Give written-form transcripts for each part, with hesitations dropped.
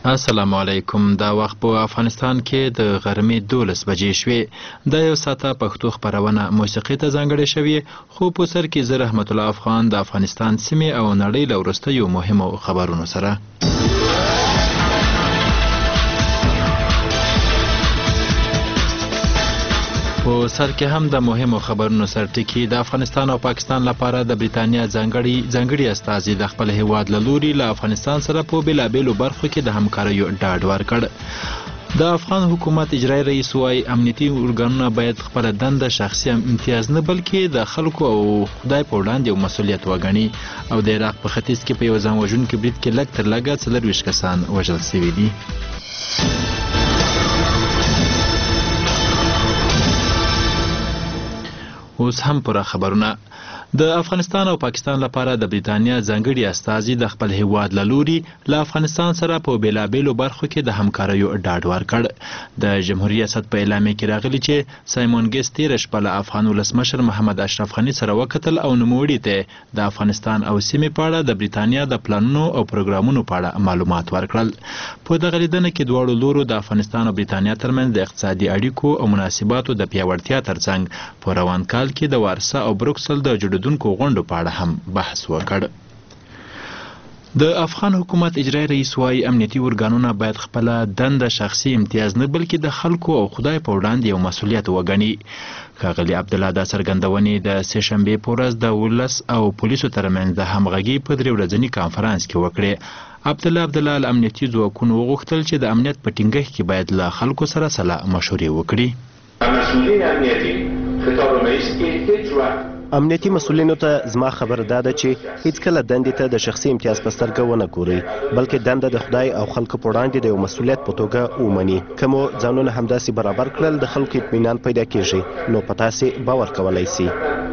السلام علیکم. دا وخت په افغانستان کې د غرمې 12 بجې شوې. دا یو ساعته پښتو خپرونه موسیقي ته ځانګړې شوې، خو په سر کې زه رحمت الله افغان د افغانستان سیمې او نړۍ له وروستیو مهمو خبرونو سره. په سر کې هم د مهمو خبرونو سرټکی د افغانستان او پاکستان لپاره د بریتانیا ځانګړي استازي د خپل هیواد له لوري له افغانستان سره په بیلابیلو برخو کې د همکاریو ډاډ ورکړ. د افغان حکومت اجرایي رئیس وايي امنیتي ارګانونه باید خپل دنده شخصي امتیاز نه بلکې د خلکو او خدای په وړاندې یو مسؤلیت وګڼي. او د عراق په ختیځ کې په یو ځان وژونکي برید کې لږ تر لږه 24 کسان وژل شوي دي. اوس هم پوره خبرونه. د افغانستان او پاکستان لپاره د بریتانیا ځانګړي استازي د خپل هیواد له لوري له افغانستان سره په بیلابیلو برخو کې د همکاریو ډاډ ورکړ. د جمهوریت ریاست په اعلامیه کې راغلي چې سایمون ګیس تېره شپه له افغان ولسمشر محمد اشرف غني سره وکتل او نوموړي ته د افغانستان او سیمې په اړه د بریتانیا د پلانونو او پروګرامونو په اړه معلومات ورکړل. په دغه لیدنه کې دواړو لورو د افغانستان او بریتانیا ترمنځ د اقتصادي اړیکو او مناسباتو د پیاوړتیا ترڅنګ په روان کال کې د وارسا او بروکسل د جوړېدونکو غونډو په اړه هم بحث وکړ. د افغان حکومت اجرایي رئیس وايي امنیتي ارګانونه باید خپله دنده شخصي امتیاز نه بلکې د خلکو او خدای په وړاندې یو مسؤلیت وګڼي. ښاغلي عبدالله دا څرګندونې د سې شنبې په ورځ د ولس او پولیسو ترمنځ د همغږي په 3 ورځني کانفرانس کې وکړې. عبدالله له امنیتي ځواکونو وغوښتل چې د امنیت په ټینګښت کې باید له خلکو سره سلا مشورې وکړي. امنیتي مسؤلینو ته زما خبر دا ده چې هیڅکله دندې ته د شخصي امتیاز په سترګه ونه ګورئ، بلکې دنده د خدای او خلکو په وړاندې د یو مسؤلیت په توګه ومني. که مو ځانونه همداسې برابر کړل د خلکو اطمینان پیدا کیږي، نو په تاسې باور کولی سي.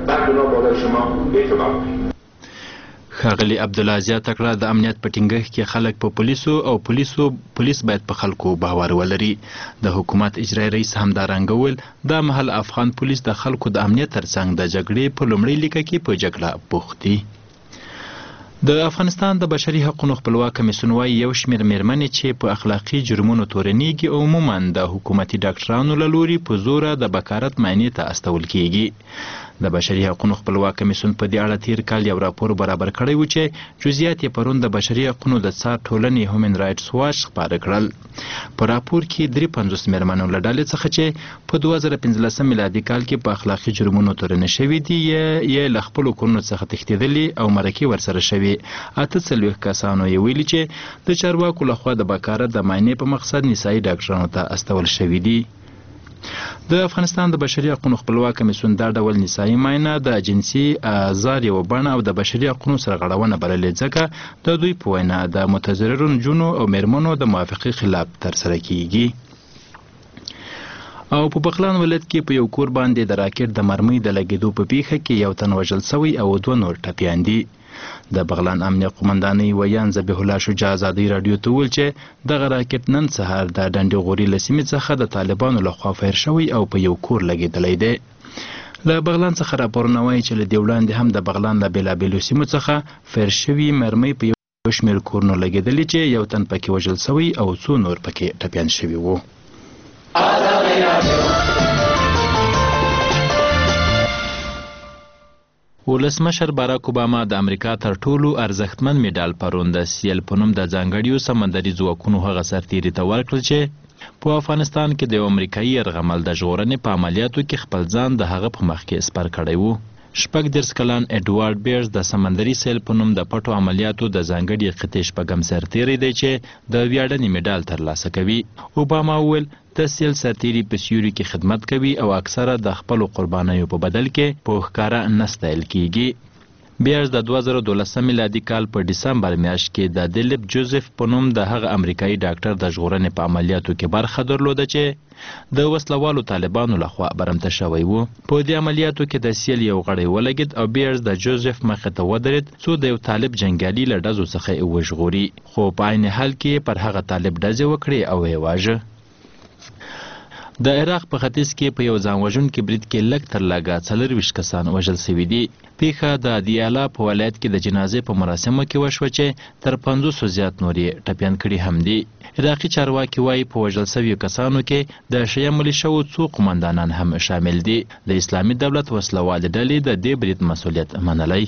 ښاغلي عبدالله زیاته کړه د امنیت په ټینګښت کې خلک په پولیس باید په خلکو باور ولري. د حکومت اجرایي رئیس همدارنګه وویل دا مهال افغان پولیس د خلکو د امنیت ترڅنګ د جګړې په لومړۍ لیکه کې په جګړه بوخت دي. د افغانستان د بشري حقوقو خپلواک کمیسیون وايي یو شمېر مېرمنې چې په اخلاقي جرمونو تورنېږي عموماً د حکومتي ډاکټرانو له لوري په زوره د بکارت معاینې ته استول کیږي. د بشري حقوقو خپلواک کمیسیون په دې اړه تیر کال یو راپور برابر کړی و چې جزئیات یې پرون د بشري حقوقو د څار ټولنې هیومن رایټس واچ خپاره کړل. په راپور کې 53 مېرمنو له ډلې څخه چې په 2015 میلادي کال کې په اخلاقي جرمونو تورنې شوي دي یا له خپلو کورونو څخه تښتېدلي او مرکې ورسره شوي. 48 کسانو یې ویلي چې د چارواکو لخوا د بکارت د معاینې په مقصد نسایي ډاکټرانو ته استول شوي دي. د افغانستان د بشري حقوقو خپلواک کمیسیون دا ډول نسایي معاینه د جنسي آزار یوه بڼه او د بشري حقوقو سرغړونه بللې، ځکه د دوی په وینا د متضررو نجونو او مېرمنو د موافقې خلاف ترسره کیږي. او په بغلان ولایت کې په یو کور باندې د راکټ د مرمۍ د لګېدو په پیښه کې یو تن وژل شوی او 2 نور ټپیان دي. د بغلان امنیه قومندانۍ ویان ذبیح الله شجاع ازادۍ راډیو ته وویل چې دغه راکټ نن سهار د ډنډې غوري له سیمې څخه د طالبانو لخوا فیر شوی او په یو کور لګېدلی دی. له بغلان څخه راپورونه وایي چې له دې وړاندې هم د بغلان له بېلابېلو سیمو څخه فیر شوي مرمۍ په یو شمېر کورونو لګېدلي چې یو تن پکې وژل شوی او 2 نور پکې ټپیان شوي وو. ولسمشر باراک اوباما د امریکا تر ټولو ارزښتمن میډال پرون د سیل په نوم د ځانګړیو سمندري ځواکونو هغه سرتیري ته ورکړل چې په افغانستان کې د یو امریکایي یرغمل د ژغورنې په عملیاتو کې خپل ځان د هغه په مخ کې سپر کړی و. 30 کلن ایډوارډ بیرز د سمندري سیل په نوم د پټو عملیاتو د ځانګړي قطعې شپږم سرتیری دی چې د ویاړنې میډال ترلاسه کوي. اوباما وویل د سیل سرتیري په سیوري کې خدمت کوي او اکثره د خپلو قربانیو په بدل کې په ښکاره نه ستایل کیږي. بیرز د 2012 میلادي کال په ډسمبر میاشت کې د دلیپ جوزف په نوم د هغه امریکایي ډاکټر د ژغورنې په عملیاتو کې برخه درلوده چې د وسلوالو طالبانو لخوا برمته شوی و. په دې عملیاتو کې د سیل یو غړی ولګید او بیرز د جوزف مخې ته ودرېد څو د یو طالب جنګیالي له ډزو څخه یې وژغوري، خو په عین حال کې پر هغه طالب ډزې وکړې او یې واژه. د عراق په ختیځ کې په یو ځان وژونکي برید کې لږ تر لږه 24 کسان وژل شوي دي. پیښه د دیالا په ولایت کې د جنازې په مراسمو کې وشوه چې تر 500 زیات نور یې ټپیان کړي هم دي. عراقي چارواکي وایي په وژل شویو کسانو کې د شیعه ملیشو څو قمندانان هم شامل دي. د اسلامي دولت وسلوالې ډلې د دې برید مسؤلیت منلی.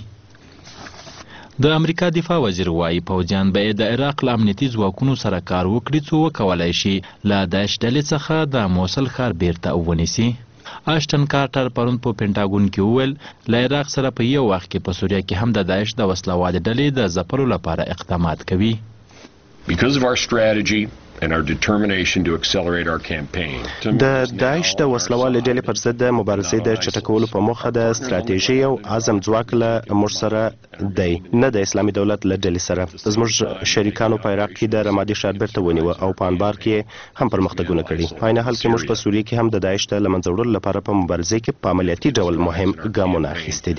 د امریکا دفاع وزیر وایي پوځیان به د عراق له امنیتي ځواکونو سره کار وکړي څو وکولای شي له داعش ډلې څخه د موصل ښار بیرته ونیسي. اشټن کارټر پرون په پینټاګون کې وویل له عراق سره په یو وخت کې په سوریه کې هم د داعش د وسلوالې ډلې د ځپلو لپاره اقدامات کوي. Because of our strategy and our determination to accelerate our campaign. د داعش د وسلوالې ډلې پر ضد د مبارزې د چټکولو په موخه د ستراتیژي او عزم ځواک له موږ سره دی، نه د اسلامي دولت له ډلې سره. زموږ شریکانو په عراق کې د رمادي ښار بیرته ونیوه او په انبار کې هم پرمختګونه کړي. په عین حال کې موږ په سوریه کې هم د داعش د له منځه وړلو لپاره په مبارزې کې په عملیاتي ډول مهم ګامونه اخیستي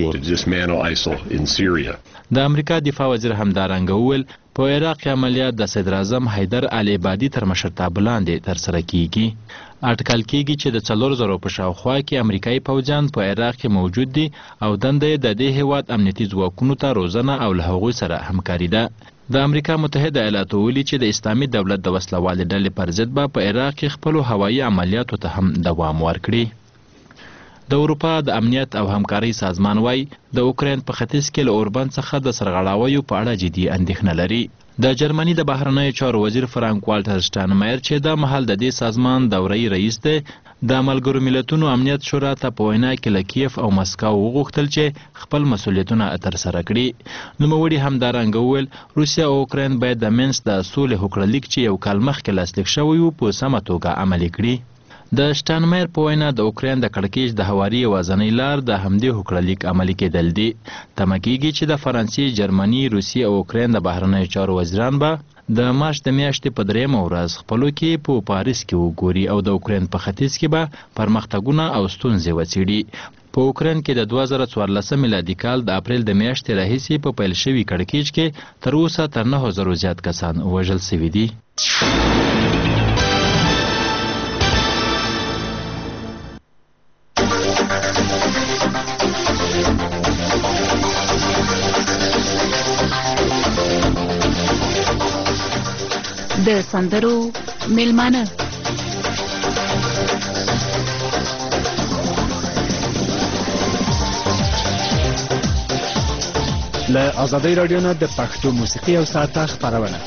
دي. د امریکا دفاع وزیر همدارنګه وویل په عراق کې عملیات د صدراعظم حیدر العبادي تر مشرتابه لاندې ترسره کیږي. اټکل کیږي چې د 400 په شاوخوا کې امریکایي پوځیان په عراق کې موجود دي او دنده یې د دې هیواد امنیتي ځواکونو ته روزنه او له هغوی سره همکاري ده. د امریکا متحده ایالاتو ویلي چې د اسلامي دولت د وسلوالې ډلې پر ضد به په عراق کې خپلو هوایي عملیاتو ته هم دوام ورکړي. د اروپا د امنیت او همکارۍ سازمان وایي د اوکراین په ختیځ کې له اوربند څخه د سرغړاویو په اړه جدي اندېښنه لري. د جرمني د بهرنیو چارو وزیر فرانک والټر شټاینمایر چې د مهال د دې سازمان دوري رئیس دی د ملګرو ملتونو امنیت شورا ته په وینا کې له کیف او مسکو وغوښتل چې خپل مسؤلیتونه ترسره کړي. نوموړي همدارنګه وویل روسیه او اوکراین باید د مینس د سولې هوکړلیک چې یو کال مخکې لاسلیک شوی و په سمه توګه عملي کړي. د شټاینمایر په وینا د اوکراین د کړکېچ د هواري یوازینۍ لار د همدې هوکړلیک عملي کېدل دي. تمه کېږي چې د فرانسې، جرمني، روسیې او اوکراین د بهرنیو چارو وزیران به د مارچ د میاشتې په 3مه ورځ خپلو کې په پاریس کې وګوري او د اوکراین په ختیځ کې به پرمختګونه او ستونزې وڅېړي. په اوکراین کې د 2014 میلادي کال د اپریل د میاشتې راهیسې په پیل شوي کړکېچ کې تر اوسه تر 9000 زیات کسان وژل شوي دي. د سندرو میلمانه له آزادۍ راډیو نه د پښتو موسیقي او ساعته خپرونه.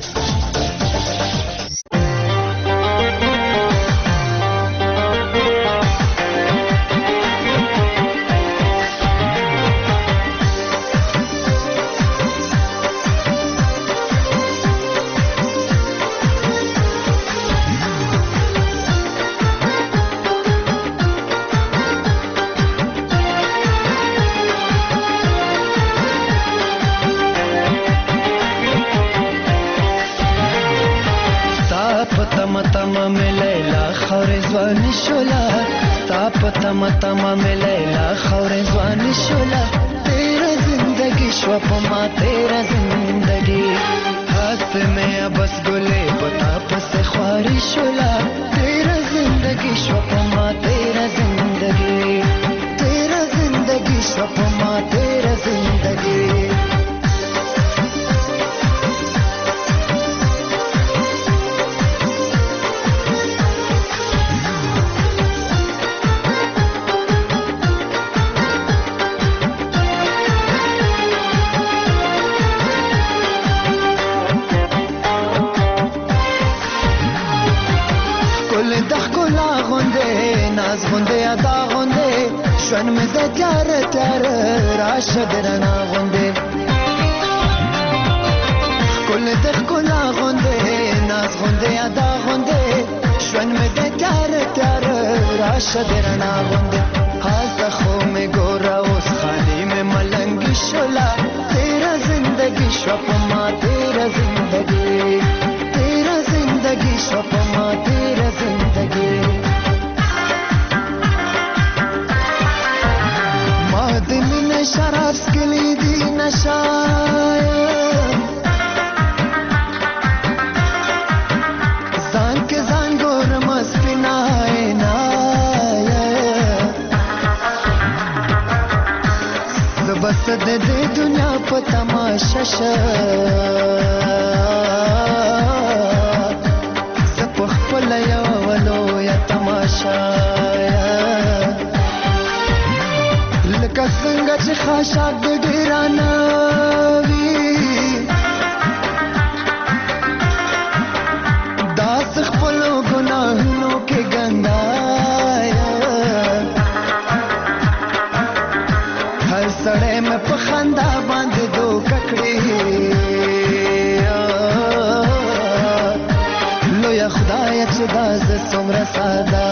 تما میں لیلا خور زوان شولا تیرا زندگی شوپ ما تیرا زندگی ہاتھ میں بس گلے بتا پس خواری شولا تیرا زندگی شوپ ما تیرا زندگی شوپ ما تیرا زندگی شون میں د تیار تیار راشد رنا غوندے کل د کلا غوندے ناز غوندے ادا غوندے شون میں د تیار تیار راشد رنا غوندے ہاز خو میں گورا اس خالی میں ملنگی شولا تیرا زندگی شوپ ما تیرا زندگی شوپ ما تیرا زندگی شراب سکلی دی نشایم زان که زان گورم اسپینای ته د دې دنیا په تماشه شه زه په خپله یوه لویه تماشه لکه څنګه چې خاشاک د ډېرانه وي داسې خپلو ګناهونو کې ګنډایه هر سړی مې په خندا باندې دوکه کړې لویه خدایه چې دا زه څومره ساده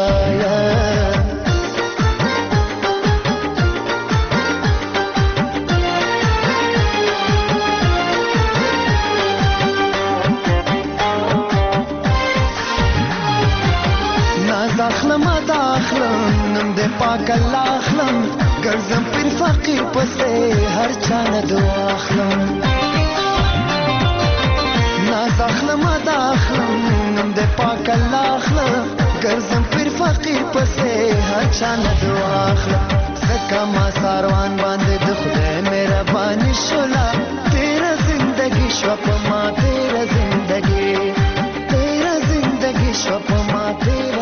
اخلم اخلم نم د پاک الله اخلم ګرځم پیر فقیر پسې هر چا نه دعا اخلم ناز اخلم اخلم نم د پاک الله اخلم ګرځم پیر فقیر پسې هر چا نه دعا اخلم زکه ما ساروان باندې د خدای مهرباني شولا تیرا زندگی شو په ما تیرا زندگی شو په ما تیرا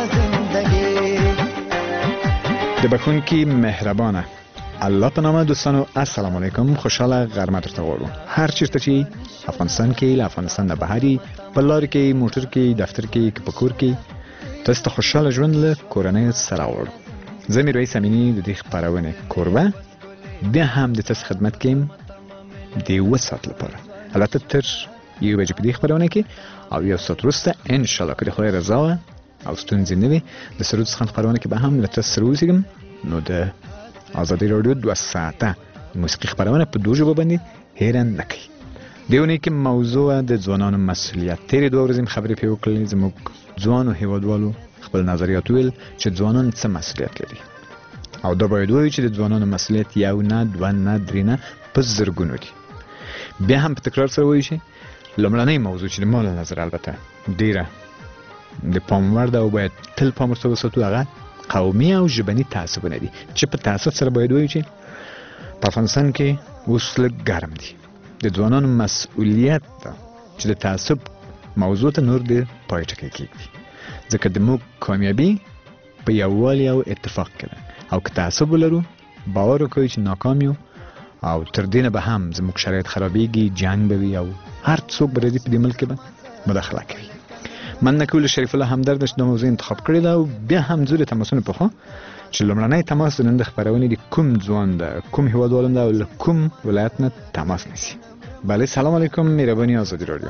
د بخونکي مهربانه الله په نامه. دوستانو السلام علیکم، خوشاله غرمه درته غواړو. هر چیرته چې افغانستان کې له افغانستان نه بهري په لار کې موټر کې دفتر کې په کور کې تاسو ته خوشاله ژوند له کورنۍ سره غواړو. زه میرویس امینی د دې خبرونه کوربه بیا هم د تاسو خدمت کوم د وسات لپاره البته تر یو بجې په دې خبرونه کې او یو ساعت وروسته ان شاء الله که خدای رضا او ستونزې نه وي د سرود څخه خبرونه کې به هم له تاسو سره اوسېږم. نو د ازادي رادیو 2 ساعته موسیقي خبرونه په دوه ژبو باندې هېره نه کوي. دیونه کې موضوع د ځوانانو مسؤلیت. تیرې دوه ورځې خبرې په وکړلې زموږ ځوانو هیوادوالو خپل نظریات ویل چې ځوانان څه مسؤلیت لري او دا باید وایي چې د ځوانانو مسؤلیت یو نه دوه نه درې نه په زرګونو دي. بیا هم په تکرار سره وایي چې لومړنۍ موضوع چې د ما له نظر البته ډیره د پام وړ ده او باید تل پام ورته وساتو هغه قومي او ژبني تعصبونه دي چې په تعصب سره باید وایو چې په افغانستان کې اوس لږ ګرم دي. د ځوانانو مسؤلیت ده چې د تعصب موضوع ته نور د پای ټکی کېږدي ځکه د موږ کامیابي په یووالي او اتفاق کې ده او که تعصب ولرو باور وکړو چې ناکام یو او تر دې نه به هم زموږ شرایط خرابېږي، جنګ به وي او هر څوک به راځي په دې ملک کې به مداخله کوي. من نکول شریف الله همدرد چې د موضوع انتخاب کړی دا او بیا هم زور تماسونه په خو چې لومړنۍ تماس د نن خبرونه دي کوم ځوان ده کوم هیوادوالم ده او کوم ولایت نه تماس نیسي. بله سلام علیکم مهرباني آزادی رادیو.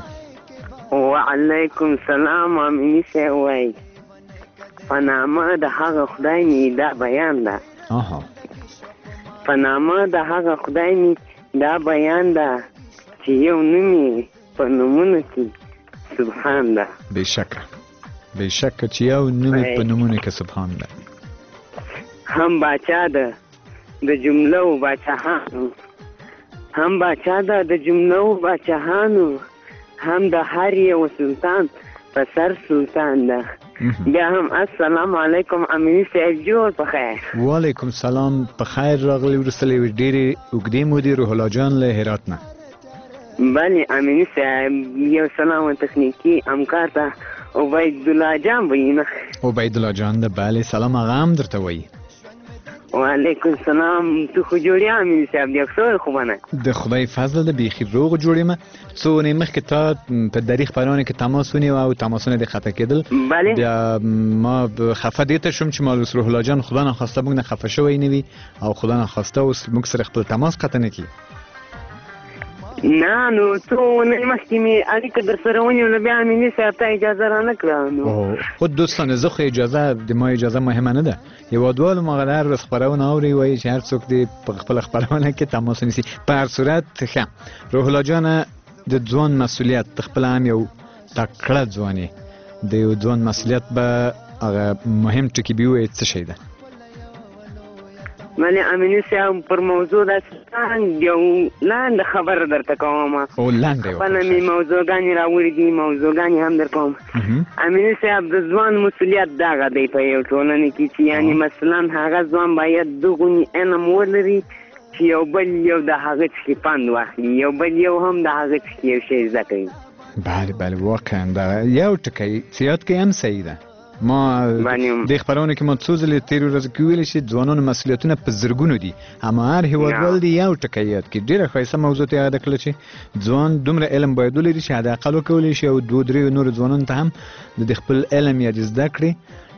وعلیکم سلام امینی سوای پنامه د هغه خدای می دا بیان ده. آها پنامه د هغه خدای می دا بیان ده چې یو نومي په نومونو کې سبحان ده. بشکه چې یو نومي په نومونو کې سبحان ده. هم باچا ده د جملو باچاهانو، هم باچا ده د جملو باچاهانو، هم د هر یو سلطان په سر سلطان ده. بیا هم السلام علیکم امینی صاحب جوړ په خیر. وعلیکم سلام په خیر راغلی. ورسلې ډېرې اوږدې مودې روح الله جان له هرات نه. بله امینی صاحب یو سلام تکنیکی همکار ته عبید الله جان وینه. عبید الله جان ده بله سلام هغه هم درته وایي. وعلیکم سلام تو خو جوړې امینی صاحب د اکثر خوبه نه د خدای فضل ده بیخي روغ جوړې ما څو ونې مخکې تا په دري خبرونه کې تماس ونیو او تماسونه د خطا کېدل. بله بیا ما خفه دیته شوم چې مال روح الله جان خدا نه خواسته موږ نه خفه شوی نه وي او خدا نه خواسته اوس موږ سره خپل تماس قطع نه کړي. نه نو څو ونې مخکې مې اړیکه در سره ونیوله بیا امیني صاحب ته اجازه رانه کړه. نو خود دوستانو زه خو اجازه د ما اجازه مهمه نه ده. هیوادوالو ما هر ورځ خبرونه اوري وایي چې هر څوک دې په خپل خبرونه کې تماس نیسي. په هر صورت ښه روح الله جان د ځوان مسؤلیت خپل هم یو تکړه ځواني د یو ځوان مسؤلیت به هغه مهم ټکي به وایي څه شی ده. مله امینی صاحب پر موضوع د یو لاندې خبر درته کوم. او لاندې خپله مې موضوعګانې راوړي دي، موضوعګانې هم در کوم. امینی صاحب د ځوان مسؤلیت دغه دی په یو ټولنه کې چې یعنې مثلا هغه ځوان باید دغونې علم ولري چې یو بل یو د هغه څخه پند واخلي، یو بل یو هم د هغه څخه یو شی زده کوي. بله واقعا دا یو ټکی زیات کې هم صحیح ده. ما د خبرونه کې ما څو ځلې تېرو ورځو کې ویلې چې ځوانانو مسؤلیتونه په زرګونو دي، اما هر هیوادوال دی یو ټکی یاد کړي. ډېره ښایسته موضوع ته یاد کړله چې ځوان دومره علم باید ولري چې حد اقل وکولی شي او 2-3 نورو ځوانانو ته هم د خپل علم یا د زده کړې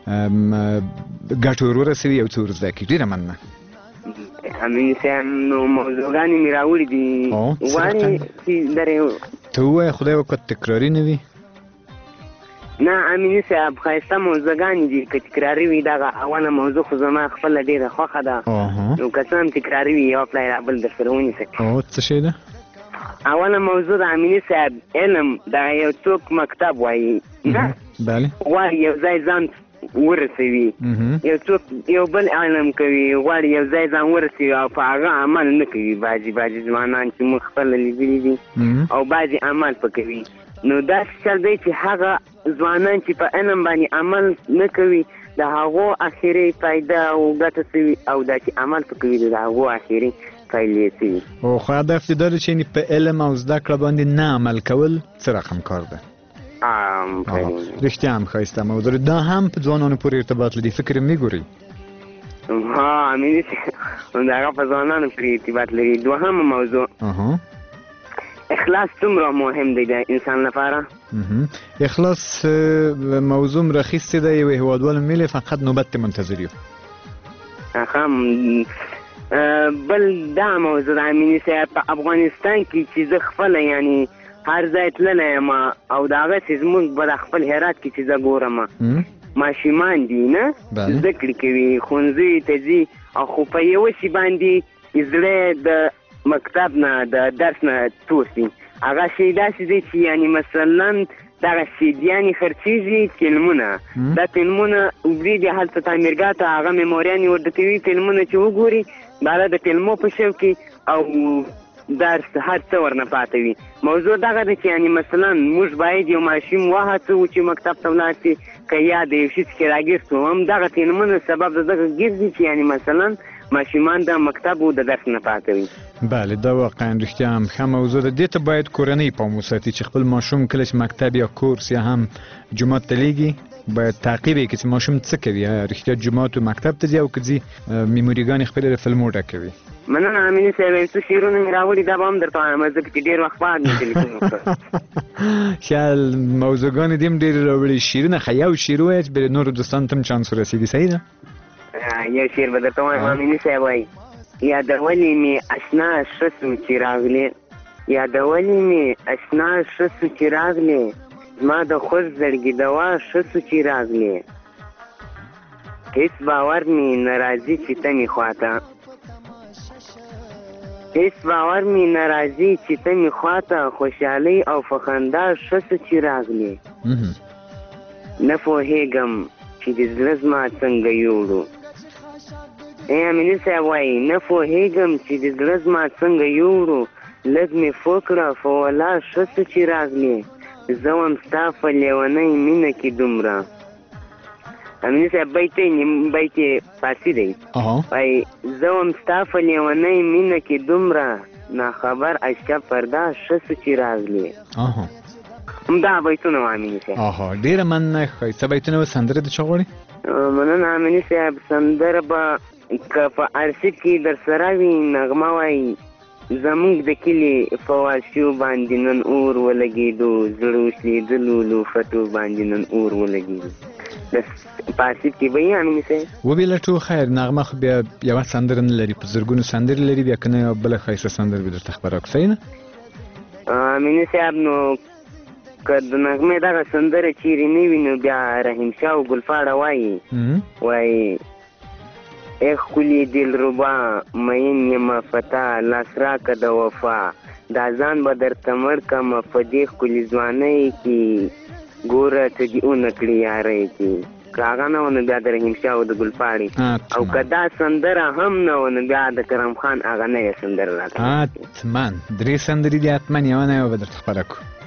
ګټه ورسوي او څه ور زده کړي. ډېره مننه. امین صاحب نو موضوعګانې مې راوړي دي، غواړې چې درې ته ووایه خدای وکړه تکراري نه وي. نه امین صاحب ښایسته موضوعګانې دي، که تکراري وي دغه اوله موضوع خو زما خپله ډېره خوښه ده، نو که څه هم تکراري وي یو پلی را بل درسره ونیسئ. څه شی ده؟ اوله موضوع د امیني صاحب علم دغه یو څوک مکتب وایي نه غواړي یو ځای ځان ورسوي، یو څوک یو بل علم کوي غواړي یو ځای ځان ورسوي او په هغه عمل نه کوي. بعضې ځوانان چې موږ خپله لیدلي دي او بعضې عمل په کوي، نو داسې چل دی چې هغه ځوانان چې په علم باندې عمل نه کوي د هغو اخري فایده او ګټه څه وي، او دا چې عمل په کوي د هغو اخري فایلې څه وي. او خو هدف دې دا دی چې په علم او زده کړه باندې نه عمل کول څه رقم کار ده؟ رښتیا هم ښایسته موضوع دا هم په ځوانانو پورې ارتباط لري، فکر یې میګوري؟ امیني د هغه په ځوانانو پورې ارتباط لري. دوهمه موضوع اخلاص څومره مهم دی د انسان لپاره. اخلاص موضوع رخیص دی، یو هیوادوال میلی فقط نوبت منتظر یو. بل دا موضوع د امیني صاحب په افغانستان کې چې زه خپله یعنی هر ځای تللی یم او د هغه چې زموږ به د خپل هرات کې چې زه ګورم ماشومان دي نه زده کړې کوي، ښوونځیو ته ځي او خو په یوه شي باندې زړه د مکتب نه د درس نه توسي. هغه شی داسې دی چې یعنی مثلا دغه سیدیانې خرڅېږي فلمونه، دا فلمونه وګوري هلته تعمیرګاه ته هغه میموریانې ورته کوي، فلمونه چې وګوري بالا د فلمو په شو کې او درس هر څه ورنه پاته وي. موضوع دغه ده چې یعنی مثلا موږ باید یو ماشوم وهڅوو چې مکتب ته ولاړ شي، که یا د یو شي څخه راګیر شو هم دغه فلمونه سبب د دغه ګرځي چې یعنی مثلا ماشومان د مکتب او د درس نه پاته وي. بله دا واقعا رښتیا هم ښه موضوع ده. دې ته باید کورنۍ پام وساتي چې خپل ماشوم کله چې مکتب یا کورس یا هم جومات ته لیږي باید تعقیب یې کړي چې ماشوم څه کوي، رښتیا جومات او مکتب ته ځي او که ځي میموریګانې خپلې د فلمو ډکوي. مننه امیني صاحب، یو څه شعرونه مې راوړي دا به هم درته وایم ځکه چې ډېر وخت بعد مې تلیفون وکړ. خیال موضوعګانې دې هم ډېرې راوړي. شعرونه ښه یو شعر ووایه چې بې نورو دوستانو ته هم چانس ورسېږي. صحیح ده؟ یو شعر به درته وایم امیني صاحب وایي یادولې مې اشنا ښه سو چې راغلې، یادولې مې اشنا ښه سو چې راغلې، زما د خوږ زړګي دوا ښه سو چې راغلې، هېڅ باور مې نه راځي چې ته مې خواته، هېڅ باور مې نه راځي چې ته مې خواته، خوشحالۍ او په خندا ښه سو چې راغلې، نه پوهېږم چې د زړه زما څنګه یوړو. امیني صاحب وایي نه پوهېږم چې د زړه زما څنګه یوړو، لږ مې فکره په ولا ښه سو چې راغلې، زه وم ستا په لیونۍ مینه کې دومره. امیني صاحب بیت یې فارسي دی، وایي زه وم ستا په لیونۍ مینه کې دومره، ناخبر اشکه پرده ښه سو چې راغلې. همدا بیتونه و امیني صاحب. ډېره مننه. ښایسته بیتونه و. سندره د چا غواړې؟ مننه امیني صاحب. سندره به که په ارشیف کې در سره وي نغمه وایي زمونږ د کلي په واشیو باندې نن اور ولګېدو، زړه وشلېدلو لوفتو باندې نن اور ولګېدو. په ارشیف کې به یې امیني صاحب وبېلټو. خیر نغمه خو بیا یوه سندره نه لري، په زرګونو سندرې لري، بیا که نه یوه بله ښایسته سندره به درته خبره کړو. صحیح ده امیني صاحب؟ نو که د نغمې دغه سندره چیرې نه وي نو بیا رحیم شاه او ګلفاړه وایي ای ښکلې دلربا مین یمه فتا، لاس راکه د وفا، دا ځان به درته مړ کمه په دې ښکلې ځوانۍ کې، ګوره څه دې ونه کړي یارۍ کې. که هغه نه و نو بیا د رحیم شاه او د ګلفاړې، او که دا سندره هم نه و نو بیا د کرم خان هغه نوې سندره راته. حتما 3 سندرې دي، حتما یوه نه یوه به درته خپره کړو.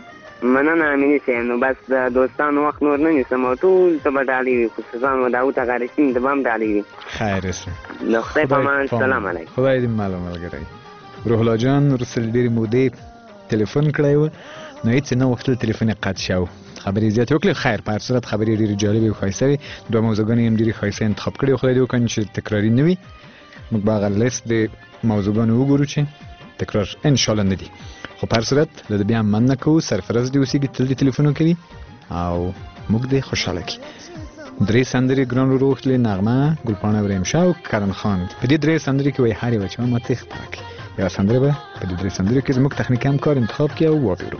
مننه امیني صاحب. نو بس د دوستانو وخت نور نه نیسم او ټول ته به ډالۍ وي، خصوصا و داود غارشین ته به هم ډالۍ وي. خیر اسه د خدای په امان. سلام علیکم. خدای دې معلومه ملګری. روح الله جان رسل ډېرې مودې تلیفون کړی و، نو هېڅ نه غوښتل تلیفون یې قطع شو. خبرې زیاتې وکړې. خیر په هر صورت خبرې ډېرې جالبې او ښایسته وې. دوه موضوعګانې یې هم ډېرې ښایسته انتخاب کړي. خدای دې وکړي چې تکراري نه وي. موږ به هغه لیست د موضوعګانو وګورو چې تکرار انشاءالله نه دي. خو په هر صورت د ده بیا هم مننه کوو. سرفراز دې اوسېږي، تل دې تلیفون کوي او موږ دې خوشحاله کړي. 3 سندرې ګران ورو وختلې، نغمه، ګلپاڼه ابراهیم شاه او کرن خان. په دې 3 سندرې کې وایي هر یوه چې ماته خپره کړي. یوه سندره به په دې 3 سندرو کې زموږ تخنیکي همکار انتخاب کړي او واورو.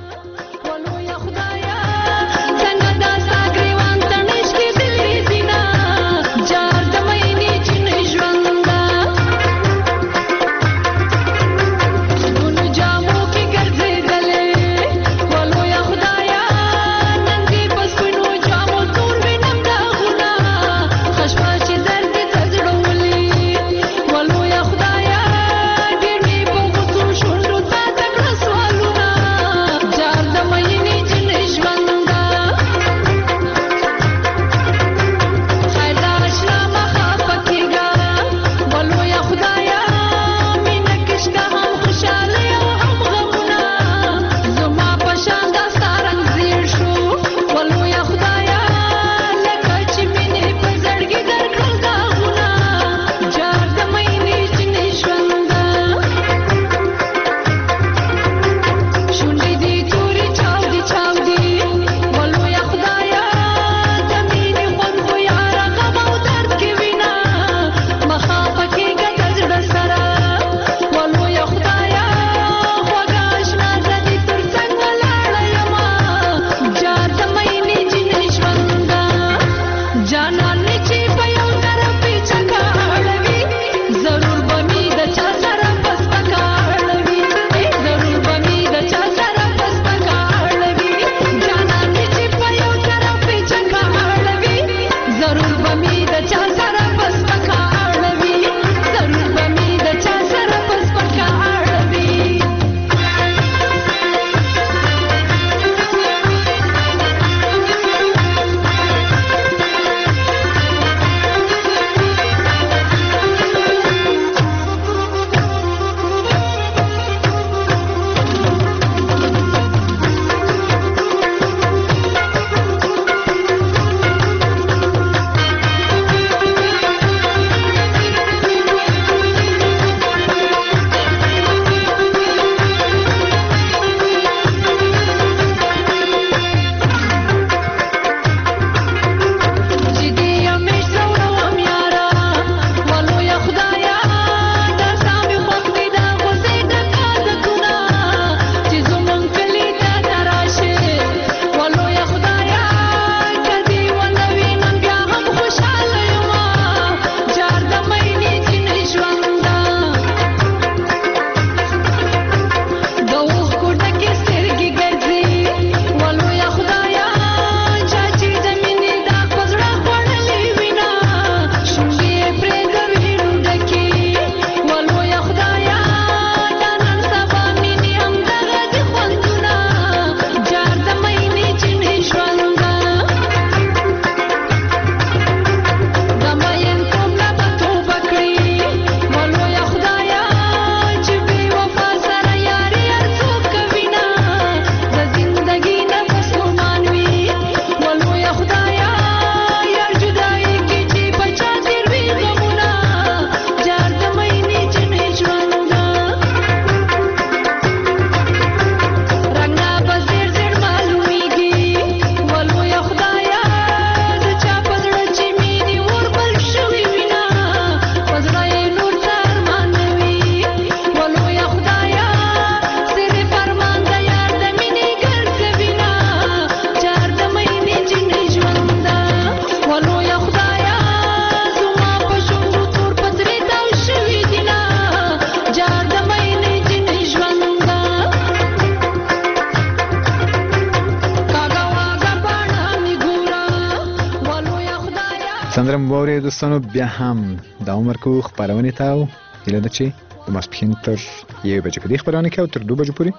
سندره مبارک دوستانو، بیا هم دوام ورکو خبرونه ته او هیله ده چې د ماسپښین تر 1 بجې پورې خبرونه کوي او تر 2 بجې پورې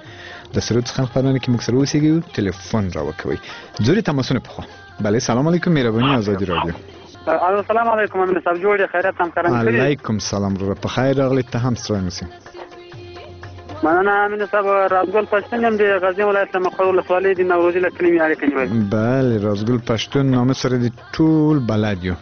د سرود څخه خبرونه کې موږ سره اوسېږو ټلیفون راوکوي ځوري تماسونه په بله سلام علیکم مهرباني آزادي رادیو السلام علیکم امین صاحب جوړ خیرات هم کاران کړی علیکم سلام رو په خیر راغلی ته هم ستړی مسی مننه امین صاحب رازګل پښتون هم د غزنی ولایت مقر ولسوالۍ د نوروزي له کلمې اړیکه نیولې بله رازګل پښتون نامه سره د ټول بلد یو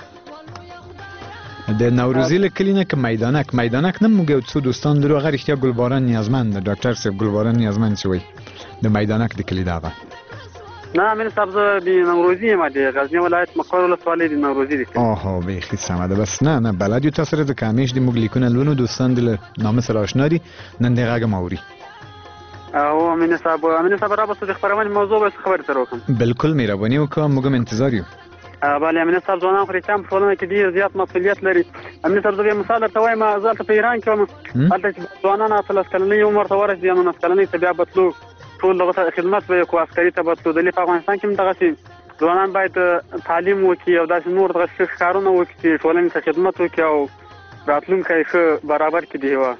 د نوروزي له کلي نه که میدانک نه موږ یو څو دوستان درو هغه رښتیا ګلباران نیازمند ډاکټر صاحب ګلباران نیازمند چې وایي د میدانک د کلي دغه نه امین صاحب زه د نوروزي یم د غزنی ولایت مقر ولسوالۍ د نوروزي د اوهو بیخي سمه ده بس نه بلد یو تاسو سره ځکه همیش د موږ لیکونه لولو دوستان د نامه سره آشنا دي نن د غږ اوري او امین صاحب را بس د خبرونه موضوع بس خبر تر وکم بالکل مهرباني وکړه موږ انتظار یو بله امین صاحب ځوانان خو ریچام په ټولنه کې ډېر زیات مسؤلیت لري امین صاحب زه مثال درته وایم زه هلته په ایران کې وم هلته چې ځوانان 18 کلنۍ عمر ته ورسېدي یا 19 کلنۍ ته بیا بتلو ټول دغه خدمت به یې کوو عسکري ته بتلو دلې په افغانستان کې هم دغسې ځوانان باید تعلیم وکړي او داسې نور دغه ښه کارونه وکړي چې ټولنې ته خدمت وکړي او راتلونکی ښه برابر کړي د هېواد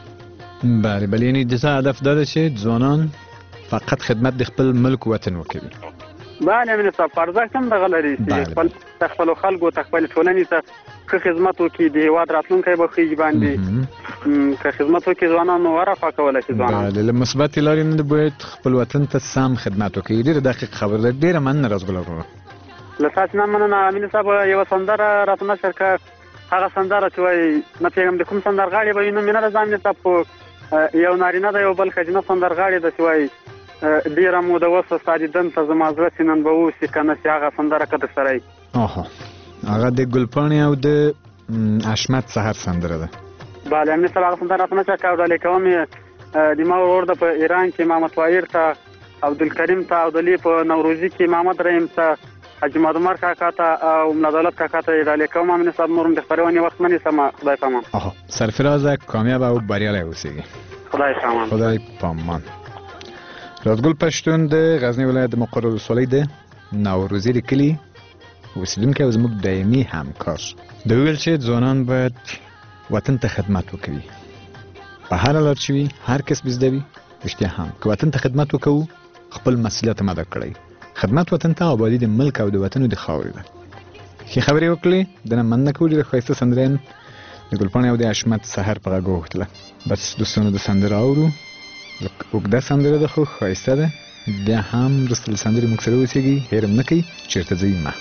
بله یعنې د تا هدف دا ده چې ځوانان فقط خدمت د خپل ملک وطن وکوي بله امین صاحب په ارزښت هم دغه لري چې خپلو خلکو ته خپلې ټولنې ته ښه خدمت وکړي د هېواد راتلونکی به ښه باندې که خدمت وکړي ځوانان نو ورفا کولی شي ځوانان بله له مثبتې لارې نه باید خپل وطن ته سم خدمت وکړي ډېره دقیق خبره ده ډېره مننه رازګل وروره له تاسې نه مننه امین صاحب یوه سندره راته نشر کړه هغه سندره چې وایي نه پوهېږم د کوم سندرغاړي به وي نوم یې نه ده ځان مې صاحب یو نارینه ده یو بل ښځینه سندرغاړې ده چې وایي ډیره موده وسه ستا دیدن ته زما زړه چې نن به اوسي که نه چې هغه سندره که درسره وي هغه د ګلپاڼې او د حشمت سحر سندره ده بله امین صاحب هغه سندره راته نه چا کړه او ډالۍ کوم یې د ما ورور ده په ایران کې محمد طاهر ته عبدالکریم ته او دلې په نوروزي کې محمد رحیم ته حاجي مادمر کاکا ته او ملا دولت کاکا ته یې ډالۍ کوم امین صاحب نور هم د خپرونې وخت نه نیسم خدای پامان سرفرازه کامیاب او بریالی اوسیږي خدای پامان رازګل پښتون د غزنی ولایت د مقر ولسوالۍ د نوروزي د کلي اوسیدونکی او زموږ دایمي همکار د ویل چې ځوانان باید وطن ته خدمت وکوي په هره لار چې وي هر کس به زده وي رښتیا هم که وطن ته خدمت وکوو خپل مسؤلیت هم ادا کړی خدمت وطن ته آبادي د ملک او د وطن د خاورې ده ښې خبرې وکړې د نه مننه کوو ډېره ښایسته سندره د ګلپاڼې او د حشمت سحر په غږ وغوښتله بس دوستانو د سندره اورو اوږده سندره ده خو ښایسته ده بیا هم وروسته له سندرې موږ سره اوسېږي هېر هم نه کوي چېرته ځئ مه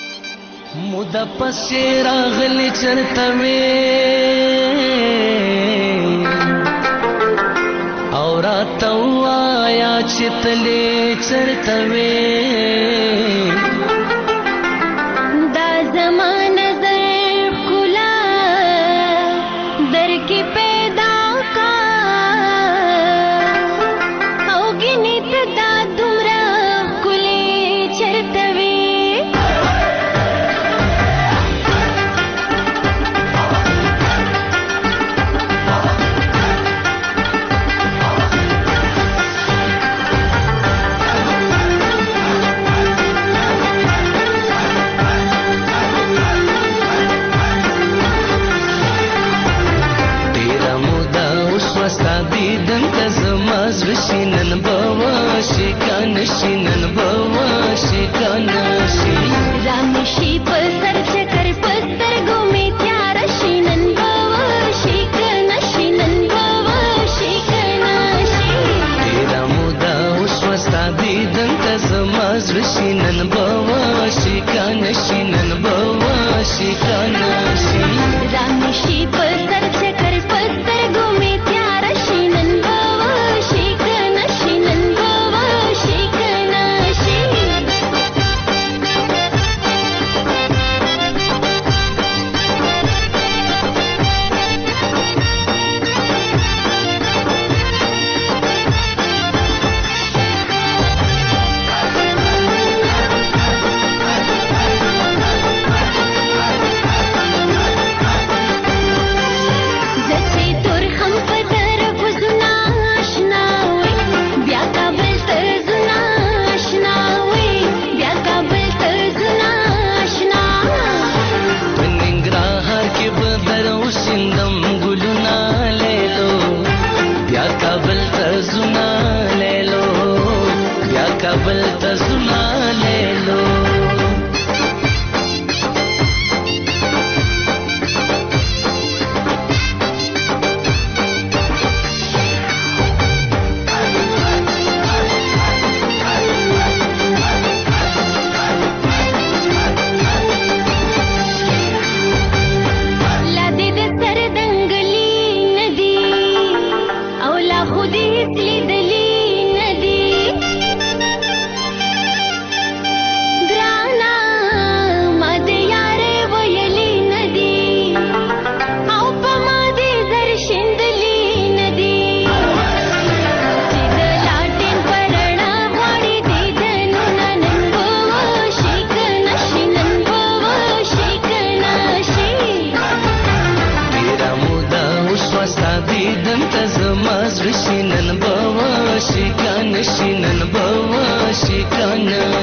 موده پسې راغلې چېرته وې او راته ووایه چې تلې چېرته وې دا زما نظر ښکلا در کې پیدا کا او ګینې ته دا دومره ښکلې چېرته وې نن بواشي کنشي نن بواشي کنشي رامشي په سر چکر پستر ګومې تیار شي نن بواشي کنشي نن بواشي کنشي تیرا مودا اوس وستا دیدن ته زما زړه نن بواشي کنشي نن بواشي کنشي رامشي په سر چکر پستر ګومې تیار شي نن